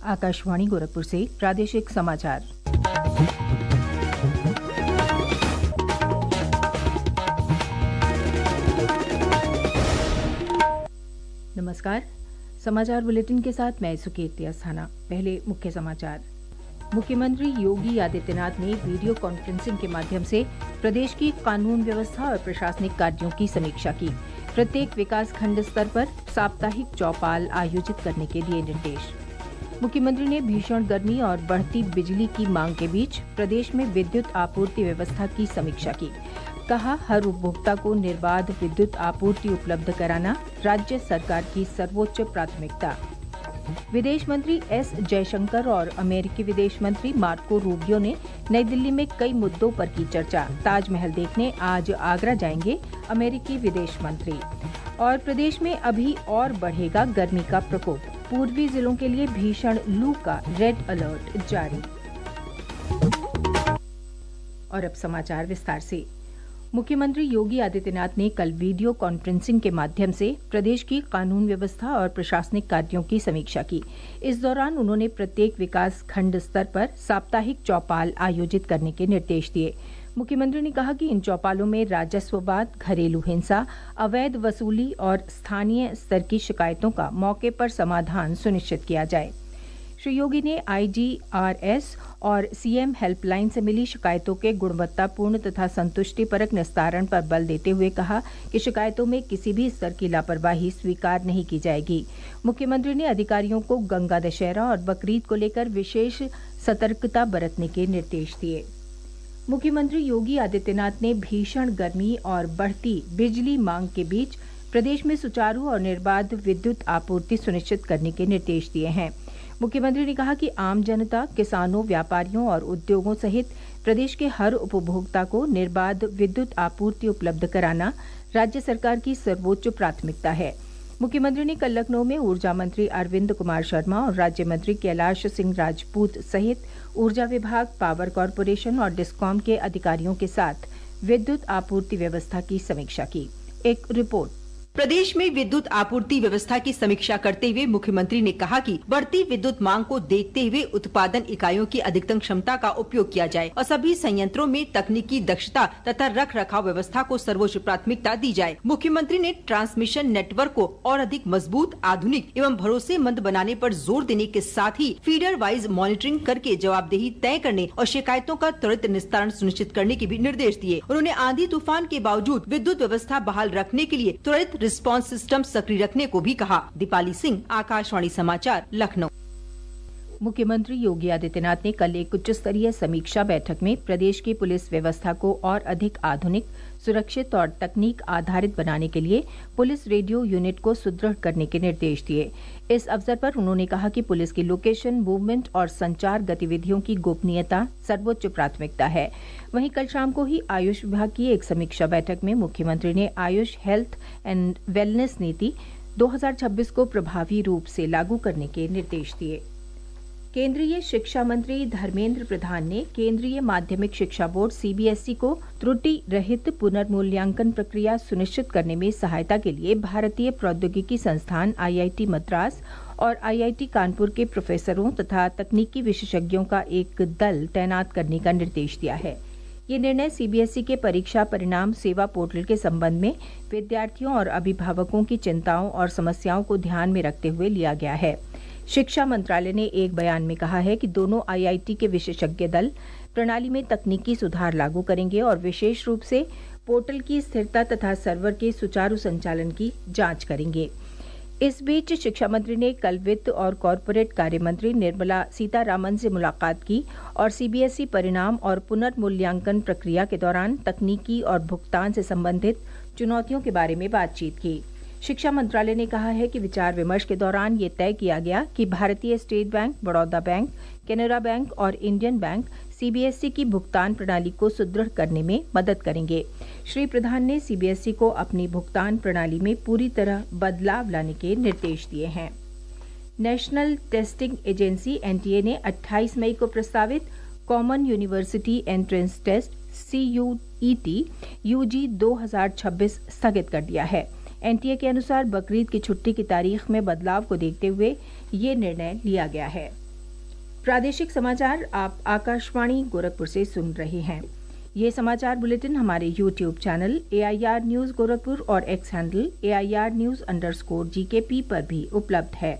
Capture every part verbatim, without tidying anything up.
आकाशवाणी गोरखपुर से प्रादेशिक समाचार। नमस्कार। समाचार बुलेटिन के साथ मैं सुकीर्ति अस्थाना। पहले मुख्य समाचार। मुख्यमंत्री योगी आदित्यनाथ ने वीडियो कॉन्फ्रेंसिंग के माध्यम से प्रदेश की कानून व्यवस्था और प्रशासनिक कार्यों की समीक्षा की। प्रत्येक विकास खंड स्तर पर साप्ताहिक चौपाल आयोजित करने के दिए निर्देश। मुख्यमंत्री ने भीषण गर्मी और बढ़ती बिजली की मांग के बीच प्रदेश में विद्युत आपूर्ति व्यवस्था की समीक्षा की। कहा, हर उपभोक्ता को निर्बाध विद्युत आपूर्ति उपलब्ध कराना राज्य सरकार की सर्वोच्च प्राथमिकता। विदेश मंत्री एस जयशंकर और अमेरिकी विदेश मंत्री मार्को रूबियो ने नई दिल्ली में कई मुद्दों पर की चर्चा। ताजमहल देखने आज आगरा जाएंगे अमेरिकी विदेश मंत्री। और प्रदेश में अभी और बढ़ेगा गर्मी का प्रकोप। पूर्वी जिलों के लिए भीषण लू का रेड अलर्ट जारी। और अब समाचार विस्तार से। मुख्यमंत्री योगी आदित्यनाथ ने कल वीडियो कॉन्फ्रेंसिंग के माध्यम से प्रदेश की कानून व्यवस्था और प्रशासनिक कार्यों की समीक्षा की। इस दौरान उन्होंने प्रत्येक विकास खंड स्तर पर साप्ताहिक चौपाल आयोजित करने के निर्देश दिए। मुख्यमंत्री ने कहा कि इन चौपालों में राजस्ववाद, घरेलू हिंसा, अवैध वसूली और स्थानीय स्तर की शिकायतों का मौके पर समाधान सुनिश्चित किया जाए। श्री योगी ने आईजीआरएस और सीएम हेल्पलाइन से मिली शिकायतों के गुणवत्तापूर्ण तथा संतुष्टिपरक निस्तारण पर बल देते हुए कहा कि शिकायतों में किसी भी स्तर की लापरवाही स्वीकार नहीं की जाएगी। मुख्यमंत्री ने अधिकारियों को गंगा दशहरा और बकरीद को लेकर विशेष सतर्कता बरतने के निर्देश दिए। मुख्यमंत्री योगी आदित्यनाथ ने भीषण गर्मी और बढ़ती बिजली मांग के बीच प्रदेश में सुचारू और निर्बाध विद्युत आपूर्ति सुनिश्चित करने के निर्देश दिए हैं। मुख्यमंत्री ने कहा कि आम जनता, किसानों, व्यापारियों और उद्योगों सहित प्रदेश के हर उपभोक्ता को निर्बाध विद्युत आपूर्ति उपलब्ध कराना राज्य सरकार की सर्वोच्च प्राथमिकता है। मुख्यमंत्री ने कल लखनऊ में ऊर्जा मंत्री अरविंद कुमार शर्मा और राज्य मंत्री कैलाश सिंह राजपूत सहित ऊर्जा विभाग, पावर कॉरपोरेशन और डिस्कॉम के अधिकारियों के साथ विद्युत आपूर्ति व्यवस्था की समीक्षा की। एक रिपोर्ट। प्रदेश में विद्युत आपूर्ति व्यवस्था की समीक्षा करते हुए मुख्यमंत्री ने कहा कि बढ़ती विद्युत मांग को देखते हुए उत्पादन इकाइयों की अधिकतम क्षमता का उपयोग किया जाए और सभी संयंत्रों में तकनीकी दक्षता तथा रख रखाव व्यवस्था को सर्वोच्च प्राथमिकता दी जाए। मुख्यमंत्री ने ट्रांसमिशन नेटवर्क को और अधिक मजबूत, आधुनिक एवं भरोसेमंद बनाने पर जोर देने के साथ ही फीडर वाइज मॉनिटरिंग करके जवाबदेही तय करने और शिकायतों का त्वरित निस्तारण सुनिश्चित करने के भी निर्देश दिए। उन्होंने आंधी तूफान के बावजूद विद्युत व्यवस्था बहाल रखने के लिए त्वरित रिस्पांस सिस्टम सक्रिय रखने को भी कहा। दीपाली सिंह, आकाशवाणी समाचार, लखनऊ। मुख्यमंत्री योगी आदित्यनाथ ने कल एक उच्च स्तरीय समीक्षा बैठक में प्रदेश की पुलिस व्यवस्था को और अधिक आधुनिक, सुरक्षित और तकनीक आधारित बनाने के लिए पुलिस रेडियो यूनिट को सुदृढ़ करने के निर्देश दिए। इस अवसर पर उन्होंने कहा कि पुलिस की लोकेशन, मूवमेंट और संचार गतिविधियों की गोपनीयता सर्वोच्च प्राथमिकता है। वहीं कल शाम को ही आयुष विभाग की एक समीक्षा बैठक में मुख्यमंत्री ने आयुष हेल्थ एंड वेलनेस नीति दो हज़ार छब्बीस को प्रभावी रूप से लागू करने के निर्देश दिए। केंद्रीय शिक्षा मंत्री धर्मेंद्र प्रधान ने केंद्रीय माध्यमिक शिक्षा बोर्ड सीबीएसई को त्रुटि रहित पुनर्मूल्यांकन प्रक्रिया सुनिश्चित करने में सहायता के लिए भारतीय प्रौद्योगिकी संस्थान आईआईटी मद्रास और आईआईटी कानपुर के प्रोफेसरों तथा तकनीकी विशेषज्ञों का एक दल तैनात करने का निर्देश दिया है। ये निर्णय सीबीएसई के परीक्षा परिणाम सेवा पोर्टल के संबंध में विद्यार्थियों और अभिभावकों की चिंताओं और समस्याओं को ध्यान में रखते हुए लिया गया है। शिक्षा मंत्रालय ने एक बयान में कहा है कि दोनों आईआईटी के विशेषज्ञ दल प्रणाली में तकनीकी सुधार लागू करेंगे और विशेष रूप से पोर्टल की स्थिरता तथा सर्वर के सुचारू संचालन की जांच करेंगे। इस बीच शिक्षा मंत्री ने कल वित्त और कॉरपोरेट कार्य मंत्री निर्मला सीतारामन से मुलाकात की और सीबीएसई परिणाम और पुनर्मूल्यांकन प्रक्रिया के दौरान तकनीकी और भुगतान से संबंधित चुनौतियों के बारे में बातचीत की। शिक्षा मंत्रालय ने कहा है कि विचार विमर्श के दौरान ये तय किया गया कि भारतीय state bank, Baroda bank, Canara bank और इंडियन बैंक सीबीएसई की भुगतान प्रणाली को सुदृढ़ करने में मदद करेंगे। श्री प्रधान ने सीबीएसई को अपनी भुगतान प्रणाली में पूरी तरह बदलाव लाने के निर्देश दिए हैं। नेशनल टेस्टिंग एजेंसी एनटीए ने अट्ठाईस मई को प्रस्तावित common university entrance test CUET UG दो हज़ार छब्बीस स्थगित कर दिया है। एनटीए के अनुसार बकरीद की छुट्टी की तारीख में बदलाव को देखते हुए ये निर्णय लिया गया है। प्रादेशिक समाचार आप आकाशवाणी गोरखपुर से सुन रहे हैं। ये समाचार बुलेटिन हमारे YouTube channel A I R news Gorakhpur और X handle A I R news underscore G K P पर भी उपलब्ध है।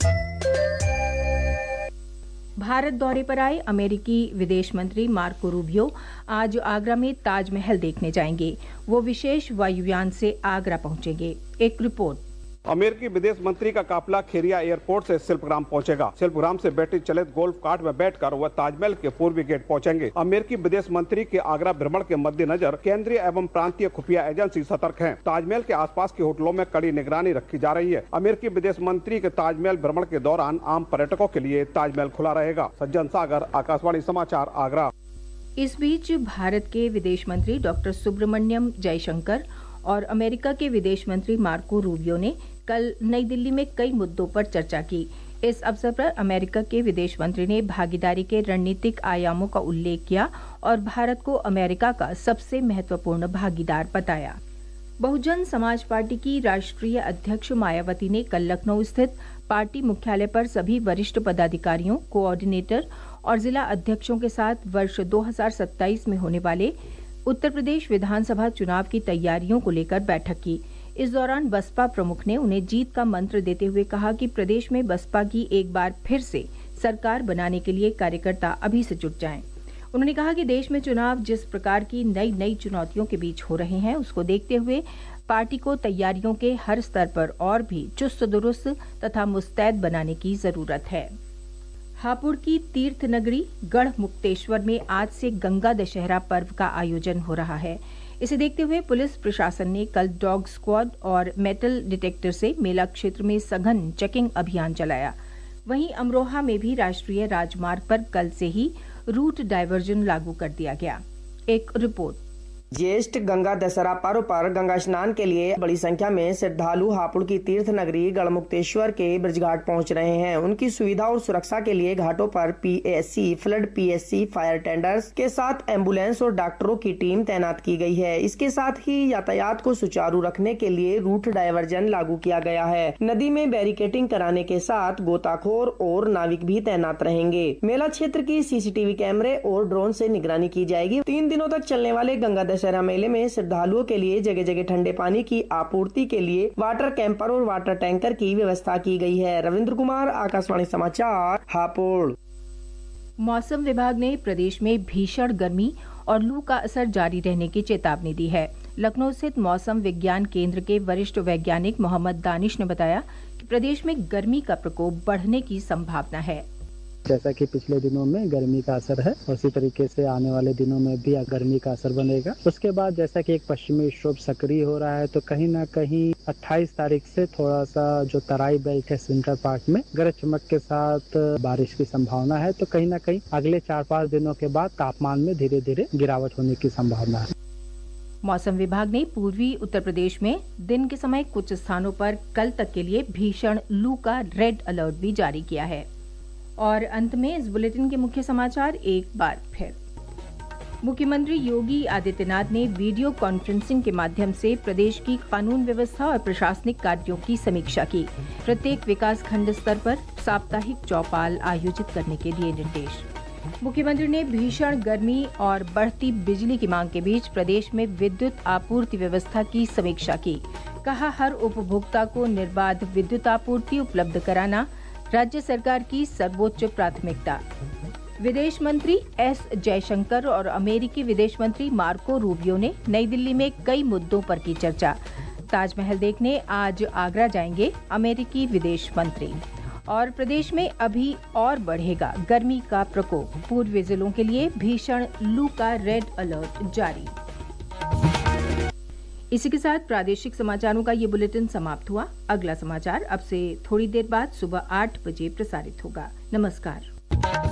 भारत दौरे पर आए अमेरिकी विदेश मंत्री मार्को रूबियो आज आगरा में ताजमहल देखने जाएंगे। वो विशेष वायुयान से आगरा पहुंचेंगे। एक रिपोर्ट। अमेरिकी विदेश मंत्री का काफिला खेरिया एयरपोर्ट से शिल्पग्राम पहुंचेगा। शिल्पग्राम से बैटरी चलित गोल्फ कार्ट में बैठकर वह ताजमहल के पूर्वी गेट पहुंचेंगे। अमेरिकी विदेश मंत्री के आगरा भ्रमण के मद्देनजर केंद्रीय एवं प्रांतीय खुफिया एजेंसी सतर्क हैं। ताजमहल के आसपास के होटलों में कड़ी निगरानी रखी जा रही है। अमेरिकी विदेश मंत्री के ताजमहल भ्रमण के दौरान आम पर्यटकों के लिए ताजमहल खुला रहेगा। सज्जन सागर, आकाशवाणी समाचार, आगरा। इस बीच भारत के विदेश मंत्री डॉक्टर सुब्रमण्यम जयशंकर और अमेरिका के विदेश मंत्री मार्को रूबियो ने कल नई दिल्ली में कई मुद्दों पर चर्चा की। इस अवसर पर अमेरिका के विदेश मंत्री ने भागीदारी के रणनीतिक आयामों का उल्लेख किया और भारत को अमेरिका का सबसे महत्वपूर्ण भागीदार बताया। बहुजन समाज पार्टी की राष्ट्रीय अध्यक्ष मायावती ने कल लखनऊ स्थित पार्टी मुख्यालय पर सभी वरिष्ठ पदाधिकारियों, कोऑर्डिनेटर और जिला अध्यक्षों के साथ वर्ष दो हजार सत्ताईस में होने वाले उत्तर प्रदेश विधानसभा चुनाव की तैयारियों को लेकर बैठक की। इस दौरान बसपा प्रमुख ने उन्हें जीत का मंत्र देते हुए कहा कि प्रदेश में बसपा की एक बार फिर से सरकार बनाने के लिए कार्यकर्ता अभी से जुट जाएं। उन्होंने कहा कि देश में चुनाव जिस प्रकार की नई नई चुनौतियों के बीच हो रहे हैं, उसको देखते हुए पार्टी को तैयारियों के हर स्तर पर और भी चुस्त दुरुस्त तथा मुस्तैद बनाने की जरूरत है। हापुड़ की तीर्थ नगरी गढ़ मुक्तेश्वर में आज से गंगा दशहरा पर्व का आयोजन हो रहा है। इसे देखते हुए पुलिस प्रशासन ने कल डॉग स्क्वाड और मेटल डिटेक्टर से मेला क्षेत्र में सघन चेकिंग अभियान चलाया। वहीं अमरोहा में भी राष्ट्रीय राजमार्ग पर कल से ही रूट डायवर्जन लागू कर दिया गया। एक रिपोर्ट। ज्येष्ठ गंगा दशहरा पर्व पर गंगा स्नान के लिए बड़ी संख्या में श्रद्धालु हापुड़ की तीर्थ नगरी गढ़मुक्तेश्वर के ब्रजघाट पहुंच रहे हैं। उनकी सुविधा और सुरक्षा के लिए घाटों पर P A S C, flood P S C, fire tenders के साथ एम्बुलेंस और डॉक्टरों की टीम तैनात की गई है। इसके साथ ही यातायात को सुचारू रखने के लिए रूट डायवर्जन लागू किया गया है। नदी में बैरिकेटिंग कराने के साथ गोताखोर और नाविक भी तैनात रहेंगे। मेला क्षेत्र की सी सी टी वी कैमरे और ड्रोन से निगरानी की जाएगी। तीन दिनों तक चलने वाले गंगा दशहरा मेले में श्रद्धालुओं के लिए जगह जगह ठंडे पानी की आपूर्ति के लिए वाटर कैंपर और वाटर टैंकर की व्यवस्था की गई है। रविंद्र कुमार, आकाशवाणी समाचार, हापुड़। मौसम विभाग ने प्रदेश में भीषण गर्मी और लू का असर जारी रहने की चेतावनी दी है। लखनऊ स्थित मौसम विज्ञान केंद्र के वरिष्ठ वैज्ञानिक मोहम्मद दानिश ने बताया कि प्रदेश में गर्मी का प्रकोप बढ़ने की संभावना है। जैसा कि पिछले दिनों में गर्मी का असर है, उसी तरीके से आने वाले दिनों में भी गर्मी का असर बनेगा। उसके बाद जैसा कि एक पश्चिमी विक्षोभ सक्रिय हो रहा है, तो कहीं ना कहीं अट्ठाईस तारीख से थोड़ा सा जो तराई बेल्ट है सेंट्रल पार्ट में गरज चमक के साथ बारिश की संभावना है। तो कहीं ना कहीं अगले चार पाँच दिनों के बाद तापमान में धीरे धीरे गिरावट होने की संभावना है। मौसम विभाग ने पूर्वी उत्तर प्रदेश में दिन के समय कुछ स्थानों पर कल तक के लिए भीषण लू का रेड अलर्ट भी जारी किया है। और अंत में इस बुलेटिन के मुख्य समाचार एक बार फिर। मुख्यमंत्री योगी आदित्यनाथ ने वीडियो कॉन्फ्रेंसिंग के माध्यम से प्रदेश की कानून व्यवस्था और प्रशासनिक कार्यों की समीक्षा की। प्रत्येक विकास खंड स्तर पर साप्ताहिक चौपाल आयोजित करने के दिए निर्देश। मुख्यमंत्री ने भीषण गर्मी और बढ़ती बिजली की मांग के बीच प्रदेश में विद्युत आपूर्ति व्यवस्था की समीक्षा की। कहा, हर उपभोक्ता को निर्बाध विद्युत आपूर्ति उपलब्ध कराना राज्य सरकार की सर्वोच्च प्राथमिकता। विदेश मंत्री एस जयशंकर और अमेरिकी विदेश मंत्री मार्को रूबियो ने नई दिल्ली में कई मुद्दों पर की चर्चा। ताजमहल देखने आज आगरा जाएंगे अमेरिकी विदेश मंत्री। और प्रदेश में अभी और बढ़ेगा गर्मी का प्रकोप, पूर्वी जिलों के लिए भीषण लू का रेड अलर्ट जारी। इसी के साथ प्रादेशिक समाचारों का ये बुलेटिन समाप्त हुआ। अगला समाचार अब से थोड़ी देर बाद सुबह आठ बजे प्रसारित होगा। नमस्कार।